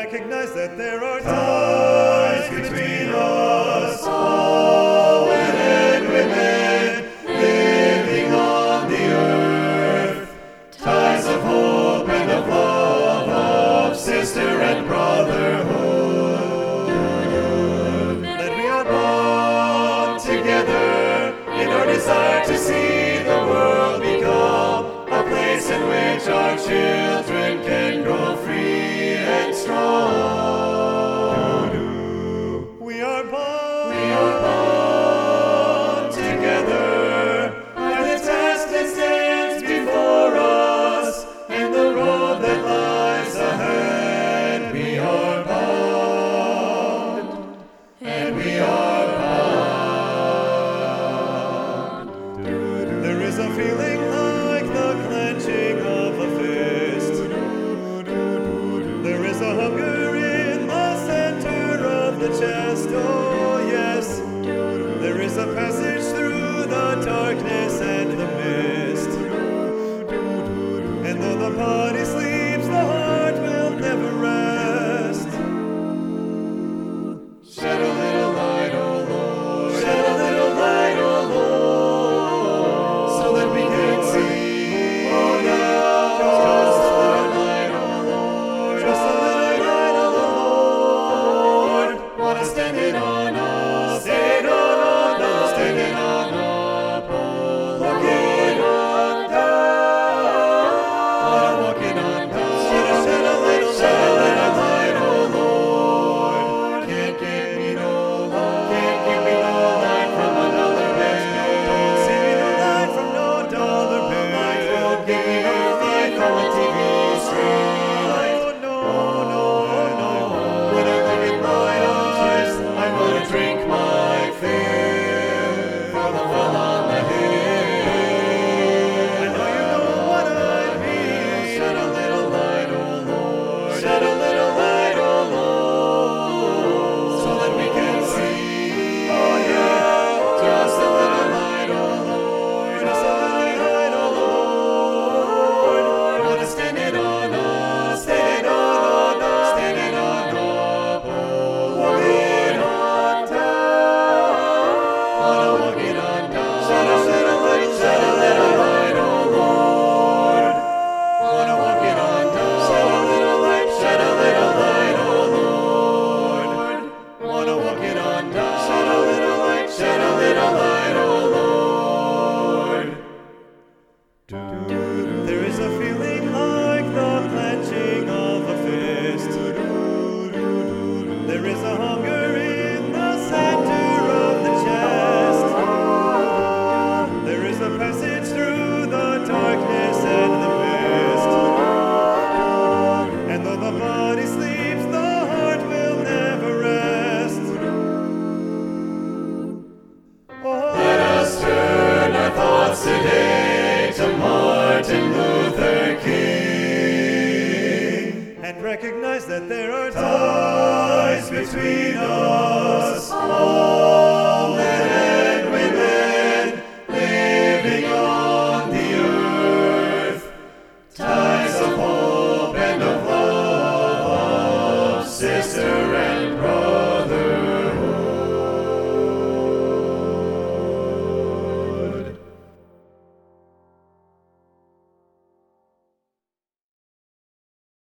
recognize that there are ties between us, all men and women living on the earth, ties of hope and of love, of sister and brotherhood, that we are bound together in our desire to see the world become a place in which our children can grow free and strong. We are bound together by the task that stands before us and the road that lies ahead. We are bound, and we are bound. There is a feeling like the clenching of a fist. There is a hunger in the center of the chest. Oh yes, there is a passage through the darkness and the mist. And though the body sleeps, the heart will never rest. Shed a little light, oh Lord. Shed a little light, oh Lord, so that we can see. Oh yeah, just a little light, oh Lord. Just a little light, oh Lord. Wanna stand it on us, stand on us, stand it on up, oh Lord. Walking on down, wanna walk it on down. Shed a little light, oh Lord. Can't give me no light, can't give me no light from another man. Don't see me no light from no dollar bill. Don't give me no light from a TV screen. No, no, no. When I look in my eyes, I wanna drink my fill from the well on the hill. I know you know what I mean. Shed a little light, oh Lord. Shed a little light, oh Lord, so that we can see. Oh yeah, just a little light, oh Lord. Just a little light, oh Lord. Wanna stand it on us, stand it on us, stand it on up, oh Lord. Walk it on down, wanna walk it on down. Shed a little light, oh Lord. Wanna walk it on down. Shed a little light, oh Lord. Wanna walk it on down. Shed a little light, oh Lord. There is a feeling like the clenching of a fist. There is a hunger in the center of the chest. There is a passage through the darkness and the mist. And though the body sleeps, the heart will never rest. Let us turn our thoughts today to Martin Luther King and recognize that there are ties between us, all men